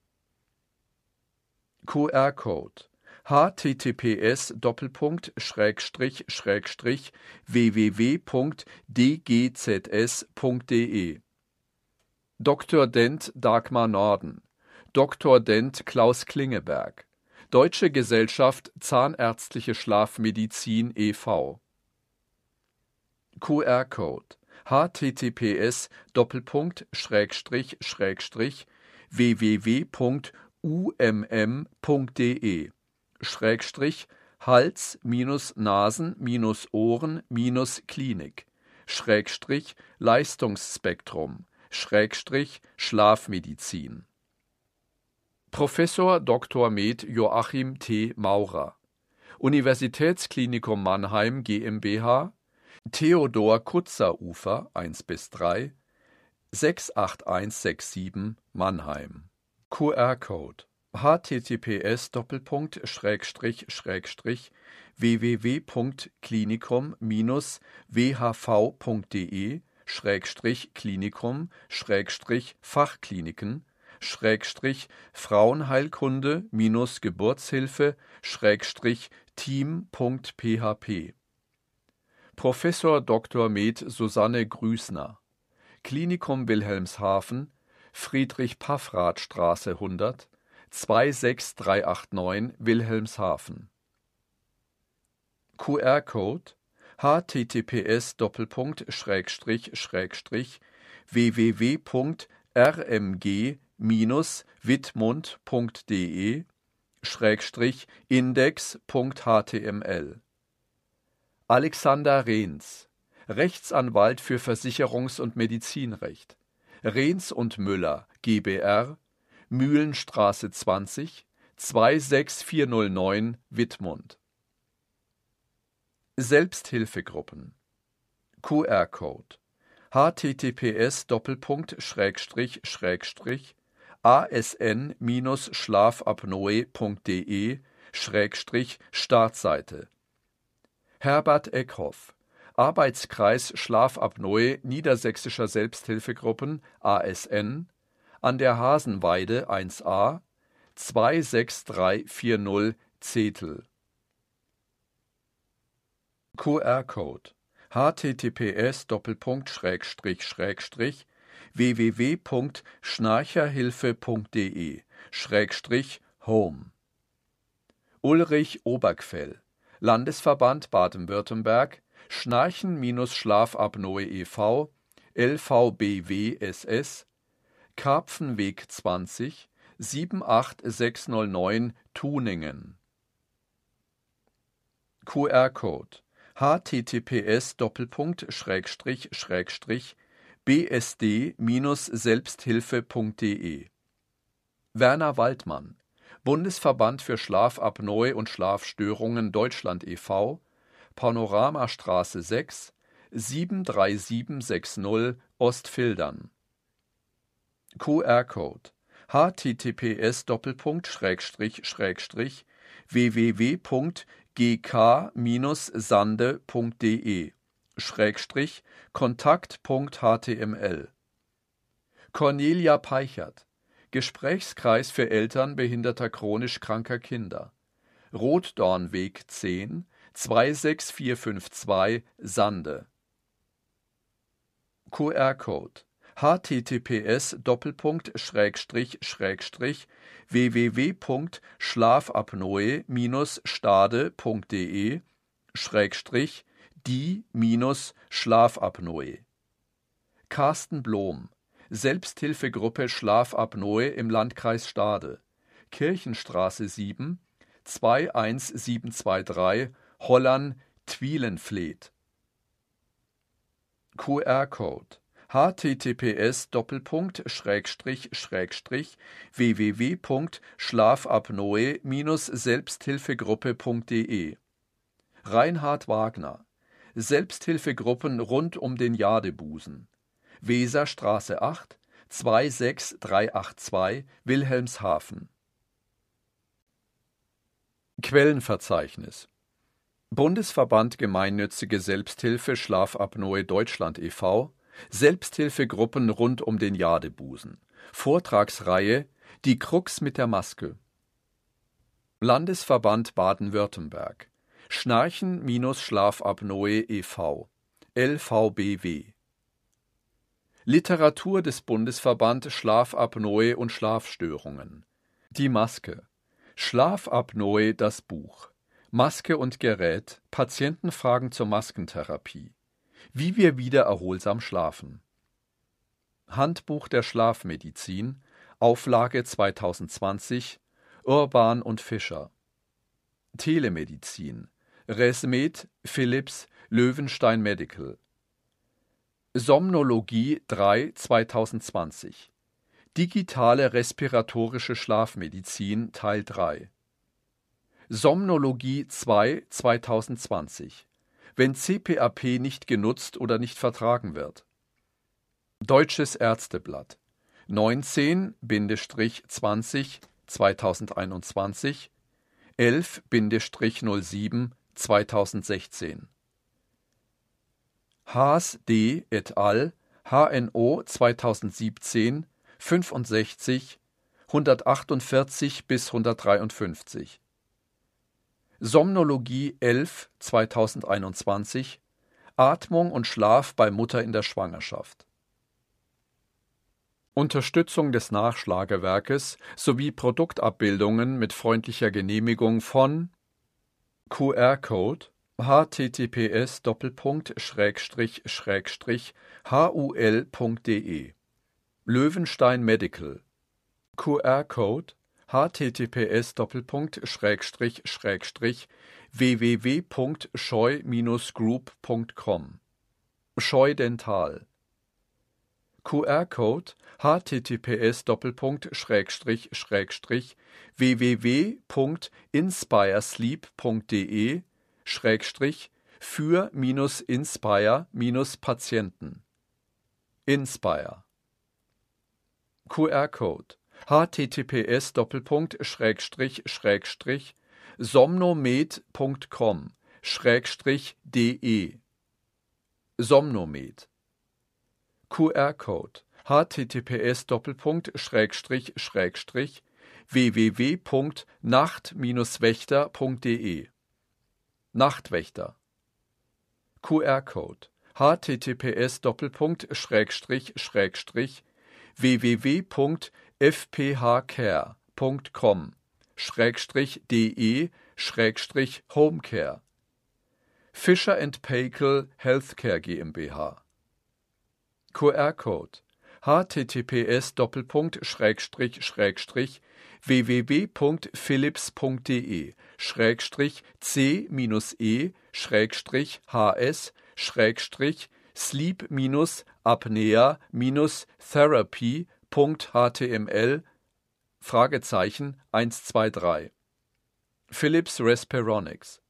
Q R-Code h t t p s Doppelpunkt Schrägstrich Schrägstrich w w w punkt d g z s punkt d e. Doktor Dent Dagmar Norden, Doktor Dent Klaus Klingeberg, Deutsche Gesellschaft Zahnärztliche Schlafmedizin e V. Q R-Code h t t p s Doppelpunkt Schrägstrich Schrägstrich w w w punkt u m m punkt d e Schrägstrich Hals Nasen Ohren Klinik Schrägstrich Leistungsspektrum Schrägstrich Schlafmedizin. Professor Doktor Med Joachim T. Maurer, Universitätsklinikum Mannheim GmbH, Theodor Kutzer Ufer eins bis drei, sechs acht eins sechs sieben Mannheim. Q R-Code https Doppelpunkt Schrägstrich Schrägstrich www.klinikum-whv.de Schrägstrich Klinikum Schrägstrich Fachkliniken Schrägstrich Frauenheilkunde minus Geburtshilfe Schrägstrich Team.php Professor Doktor med Susanne Grüßner Klinikum Wilhelmshaven Friedrich-Paffrath-Straße hundert zwei sechs drei acht neun Wilhelmshaven Q R-Code https Doppelpunkt Schrägstrich Schrägstrich www.rmg-widmund.de Schrägstrich index.html Alexander Rehns, Rechtsanwalt für Versicherungs- und Medizinrecht, Rehns und Müller GbR, Mühlenstraße zwanzig, zwei sechs vier null neun Wittmund. Selbsthilfegruppen Q R-Code https Doppelpunkt Schrägstrich Schrägstrich asn-schlafapnoe.de Schrägstrich Startseite Herbert Eckhoff Arbeitskreis Schlafapnoe Niedersächsischer Selbsthilfegruppen A S N an der Hasenweide eins a zwei sechs drei vier null Zetel Q R-Code https Doppelpunkt Schrägstrich Schrägstrich www.schnarcherhilfe.de Schrägstrich Home Ulrich Obergfell Landesverband Baden-Württemberg Schnarchen-Schlafapnoe e V L V B W S S Karpfenweg zwanzig sieben acht sechs null neun Tuningen Q R-Code https Doppelpunkt Schrägstrich Schrägstrich bsd-selbsthilfe.de Werner Waldmann Bundesverband für Schlafapnoe und Schlafstörungen Deutschland e V Panoramastraße sechs sieben drei sieben sechs null Ostfildern Q R-Code https Doppelpunkt Schrägstrich Schrägstrich www.gk-sande.de Schrägstrich Kontakt.html Cornelia Peichert Gesprächskreis für Eltern behinderter chronisch kranker Kinder Rotdornweg zehn zwei sechs vier fünf zwei Sande Q R-Code https Doppelpunkt Schrägstrich Schrägstrich www.schlafapnoe-stade.de Schrägstrich die-Schlafapnoe Carsten Blom Selbsthilfegruppe Schlafapnoe im Landkreis Stade Kirchenstraße sieben zwei eins sieben zwei drei Hollern-Twielenfleet Q R-Code https Doppelpunkt Schrägstrich Schrägstrich www.schlafapnoe-selbsthilfegruppe.de Reinhard Wagner Selbsthilfegruppen rund um den Jadebusen Weserstraße acht zwei sechs drei acht zwei Wilhelmshaven Quellenverzeichnis Bundesverband Gemeinnützige Selbsthilfe Schlafapnoe Deutschland e V Selbsthilfegruppen rund um den Jadebusen Vortragsreihe Die Krux mit der Maske Landesverband Baden-Württemberg Schnarchen-Schlafapnoe e V L V B W Literatur des Bundesverband Schlafapnoe und Schlafstörungen Die Maske Schlafapnoe das Buch Maske und Gerät Patientenfragen zur Maskentherapie Wie wir wieder erholsam schlafen Handbuch der Schlafmedizin Auflage zweitausendzwanzig Urban und Fischer Telemedizin Resmed, Philips, Löwenstein Medical Somnologie drei zweitausendzwanzig Digitale respiratorische Schlafmedizin Teil drei Somnologie zwei zweitausendzwanzig Wenn C P A P nicht genutzt oder nicht vertragen wird Deutsches Ärzteblatt neunzehn zwanzig zweitausendeinundzwanzig, elf null sieben zweitausendsechzehn. Haas D. et al. H N O zweitausendsiebzehn fünfundsechzig hundertachtundvierzig bis hundertdreiundfünfzig. Somnologie elf zweitausendeinundzwanzig Atmung und Schlaf bei Mutter in der Schwangerschaft. Unterstützung des Nachschlagewerkes sowie Produktabbildungen mit freundlicher Genehmigung von Q R-Code https Doppelpunkt Schrägstrich Schrägstrich hul.de Löwenstein Medical Q R-Code https Doppelpunkt Schrägstrich Schrägstrich www Punkt scheu Group Punkt com Scheu Dental Q R-Code https Doppelpunkt Schrägstrich Schrägstrich www Punkt inspiresleep.de Schrägstrich für minus Inspire minus Patienten Inspire Q R-Code https Doppelpunkt Schrägstrich Schrägstrich somnomed Punkt com Schrägstrich de Somnomed Q R-Code https Doppelpunkt Schrägstrich Schrägstrich www Punkt nacht wächter Punkt de Nachtwächter Q R-Code https Doppelpunkt Schrägstrich Schrägstrich www Punkt fphcare Punkt com Schrägstrich de Schrägstrich Homecare Fischer and Paykel Healthcare GmbH Q R-Code https Doppelpunkt Schrägstrich Schrägstrich www Punkt philips Punkt de Schrägstrich c minus e Schrägstrich hs Schrägstrich sleep minus apnea minus therapy Punkt html Fragezeichen eins zwei drei Philips Respironics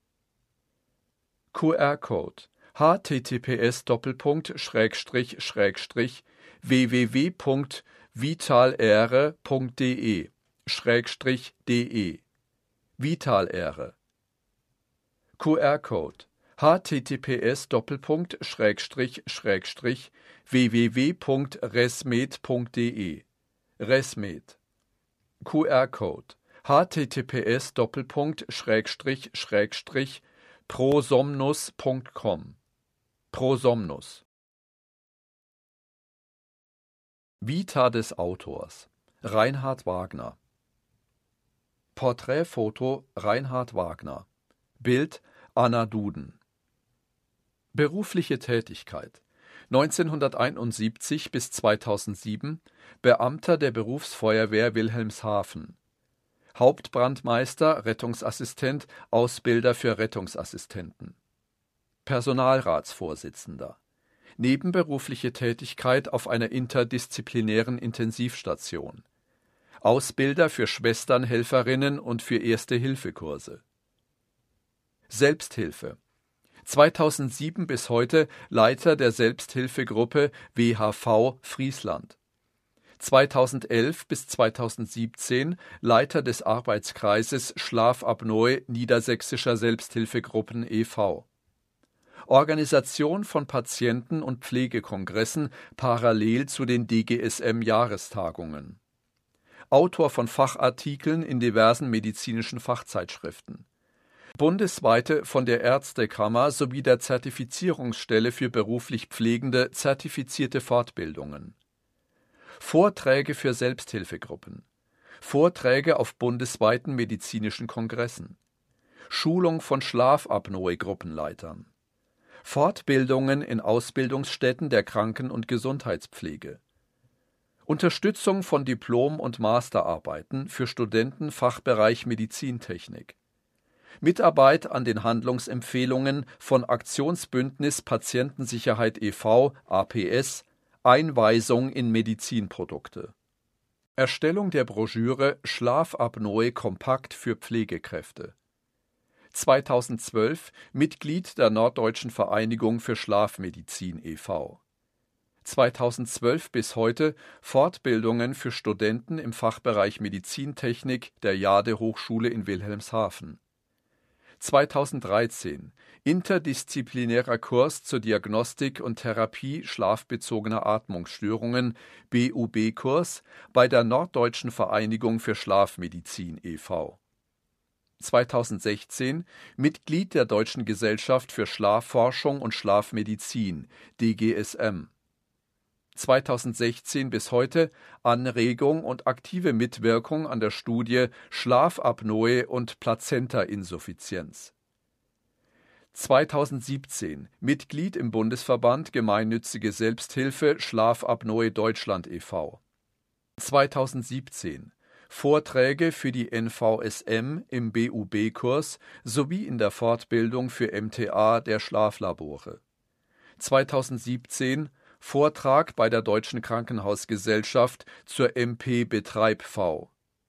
Q R-Code https Doppelpunkt Schrägstrich Schrägstrich www Punkt vitalere Punkt de Schrägstrich de Vitalere Q R-Code https Doppelpunkt Schrägstrich Schrägstrich www Punkt resmed Punkt de Resmed Q R-Code https Doppelpunkt Schrägstrich Schrägstrich prosomnus Punkt com Prosomnus Vita des Autors Reinhard Wagner Porträtfoto Reinhard Wagner Bild Anna Duden Berufliche Tätigkeit neunzehnhunderteinundsiebzig bis zweitausendsieben Beamter der Berufsfeuerwehr Wilhelmshaven Hauptbrandmeister, Rettungsassistent, Ausbilder für Rettungsassistenten Personalratsvorsitzender Nebenberufliche Tätigkeit auf einer interdisziplinären Intensivstation Ausbilder für Schwesternhelferinnen und für Erste-Hilfe-Kurse Selbsthilfe zweitausendsieben bis heute Leiter der Selbsthilfegruppe W H V Friesland zweitausendelf bis zweitausendsiebzehn Leiter des Arbeitskreises Schlafapnoe Niedersächsischer Selbsthilfegruppen e V Organisation von Patienten- und Pflegekongressen parallel zu den D G S M-Jahrestagungen Autor von Fachartikeln in diversen medizinischen Fachzeitschriften bundesweite von der Ärztekammer sowie der Zertifizierungsstelle für beruflich Pflegende zertifizierte Fortbildungen Vorträge für Selbsthilfegruppen Vorträge auf bundesweiten medizinischen Kongressen Schulung von Schlafapnoe-Gruppenleitern Fortbildungen in Ausbildungsstätten der Kranken- und Gesundheitspflege Unterstützung von Diplom- und Masterarbeiten für Studenten Fachbereich Medizintechnik Mitarbeit an den Handlungsempfehlungen von Aktionsbündnis Patientensicherheit e V A P S Einweisung in Medizinprodukte Erstellung der Broschüre Schlafapnoe kompakt für Pflegekräfte zweitausendzwölf Mitglied der Norddeutschen Vereinigung für Schlafmedizin e V zweitausendzwölf bis heute Fortbildungen für Studenten im Fachbereich Medizintechnik der Jade-Hochschule in Wilhelmshaven. zweitausenddreizehn interdisziplinärer Kurs zur Diagnostik und Therapie schlafbezogener Atmungsstörungen B U B-Kurs bei der Norddeutschen Vereinigung für Schlafmedizin e V zweitausendsechzehn Mitglied der Deutschen Gesellschaft für Schlafforschung und Schlafmedizin D G S M zweitausendsechzehn bis heute Anregung und aktive Mitwirkung an der Studie Schlafapnoe und Plazentainsuffizienz. zweitausendsiebzehn Mitglied im Bundesverband Gemeinnützige Selbsthilfe Schlafapnoe Deutschland e V zweitausendsiebzehn Vorträge für die N V S M im B U B-Kurs sowie in der Fortbildung für M T A der Schlaflabore. zweitausendsiebzehn Vortrag bei der Deutschen Krankenhausgesellschaft zur M P Betreib V.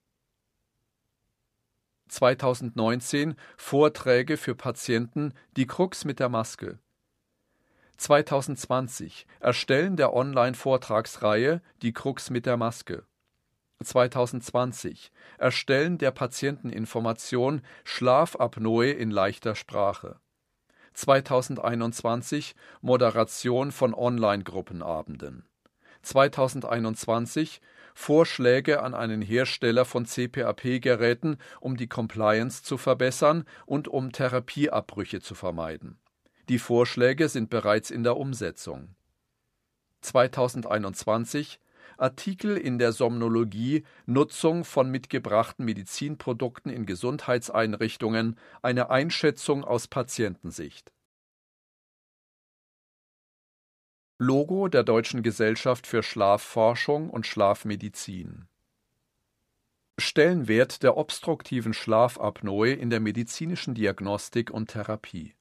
zweitausendneunzehn Vorträge für Patienten Die Krux mit der Maske. zweitausendzwanzig Erstellen der Online-Vortragsreihe Die Krux mit der Maske. zweitausendzwanzig Erstellen der Patienteninformation Schlafapnoe in leichter Sprache. zweitausendeinundzwanzig Moderation von Online-Gruppenabenden. zweitausendeinundzwanzig Vorschläge an einen Hersteller von C P A P-Geräten, um die Compliance zu verbessern und um Therapieabbrüche zu vermeiden. Die Vorschläge sind bereits in der Umsetzung. zweitausendeinundzwanzig Artikel in der Somnologie Nutzung von mitgebrachten Medizinprodukten in Gesundheitseinrichtungen, eine Einschätzung aus Patientensicht. Logo der Deutschen Gesellschaft für Schlafforschung und Schlafmedizin. Stellenwert der obstruktiven Schlafapnoe in der medizinischen Diagnostik und Therapie.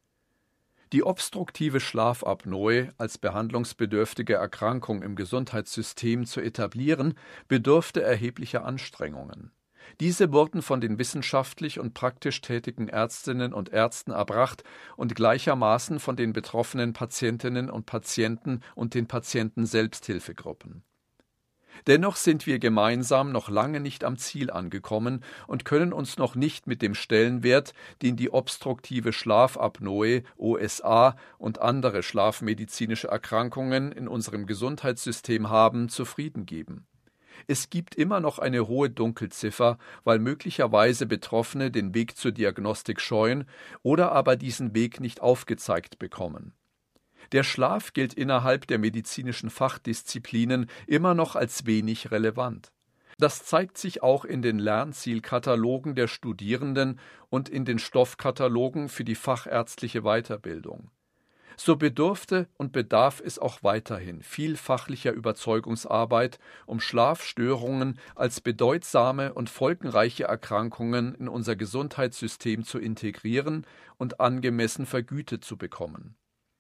Die obstruktive Schlafapnoe als behandlungsbedürftige Erkrankung im Gesundheitssystem zu etablieren, bedurfte erheblicher Anstrengungen. Diese wurden von den wissenschaftlich und praktisch tätigen Ärztinnen und Ärzten erbracht und gleichermaßen von den betroffenen Patientinnen und Patienten und den Patienten-Selbsthilfegruppen. Dennoch sind wir gemeinsam noch lange nicht am Ziel angekommen und können uns noch nicht mit dem Stellenwert, den die obstruktive Schlafapnoe, O S A und andere schlafmedizinische Erkrankungen in unserem Gesundheitssystem haben, zufrieden geben. Es gibt immer noch eine hohe Dunkelziffer, weil möglicherweise Betroffene den Weg zur Diagnostik scheuen oder aber diesen Weg nicht aufgezeigt bekommen. Der Schlaf gilt innerhalb der medizinischen Fachdisziplinen immer noch als wenig relevant. Das zeigt sich auch in den Lernzielkatalogen der Studierenden und in den Stoffkatalogen für die fachärztliche Weiterbildung. So bedurfte und bedarf es auch weiterhin viel fachlicher Überzeugungsarbeit, um Schlafstörungen als bedeutsame und folgenreiche Erkrankungen in unser Gesundheitssystem zu integrieren und angemessen vergütet zu bekommen.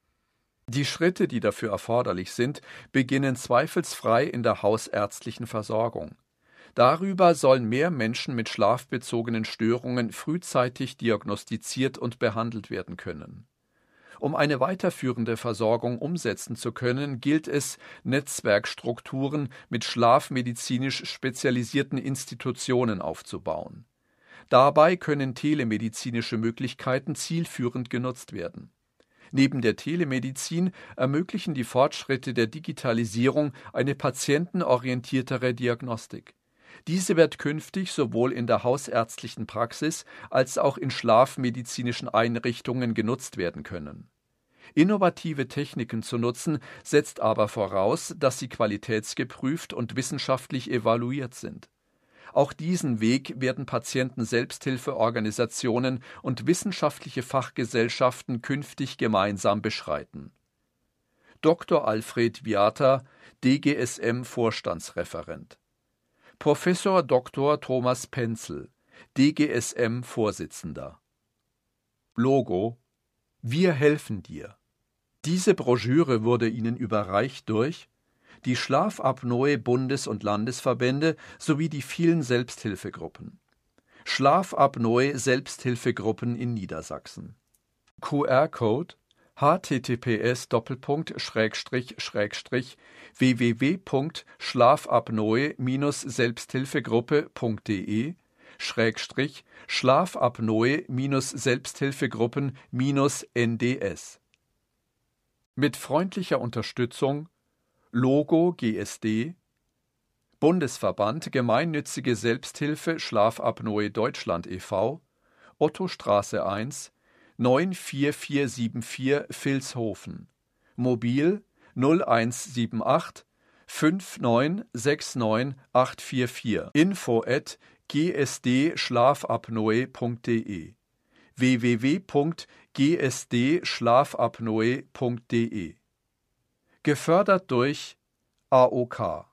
Die Schritte, die dafür erforderlich sind, beginnen zweifelsfrei in der hausärztlichen Versorgung. Darüber sollen mehr Menschen mit schlafbezogenen Störungen frühzeitig diagnostiziert und behandelt werden können. Um eine weiterführende Versorgung umsetzen zu können, gilt es, Netzwerkstrukturen mit schlafmedizinisch spezialisierten Institutionen aufzubauen. Dabei können telemedizinische Möglichkeiten zielführend genutzt werden. Neben der Telemedizin ermöglichen die Fortschritte der Digitalisierung eine patientenorientiertere Diagnostik. Diese wird künftig sowohl in der hausärztlichen Praxis als auch in schlafmedizinischen Einrichtungen genutzt werden können. Innovative Techniken zu nutzen, setzt aber voraus, dass sie qualitätsgeprüft und wissenschaftlich evaluiert sind. Auch diesen Weg werden Patienten-Selbsthilfeorganisationen und wissenschaftliche Fachgesellschaften künftig gemeinsam beschreiten. Doktor Alfred Viata, D G S M-Vorstandsreferent. Professor Doktor Thomas Penzel, D G S M-Vorsitzender. Logo: Wir helfen dir. Diese Broschüre wurde Ihnen überreicht durch die Schlafapnoe Bundes- und Landesverbände sowie die vielen Selbsthilfegruppen. Schlafapnoe Selbsthilfegruppen in Niedersachsen. Q R-Code https Doppelpunkt Schrägstrich Schrägstrich www.schlafapnoe-selbsthilfegruppe.de Schrägstrich Schlafapnoe-Selbsthilfegruppen-N D S. Mit freundlicher Unterstützung Logo G S D, Bundesverband Gemeinnützige Selbsthilfe Schlafapnoe Deutschland e V, Ottostraße eins, neun vier vier sieben vier Vilshofen, Mobil null eins sieben acht fünf neun sechs neun acht vier vier, info at g s d schlafapnoe punkt d e, w w w punkt g s d schlafapnoe punkt d e. Gefördert durch A O K.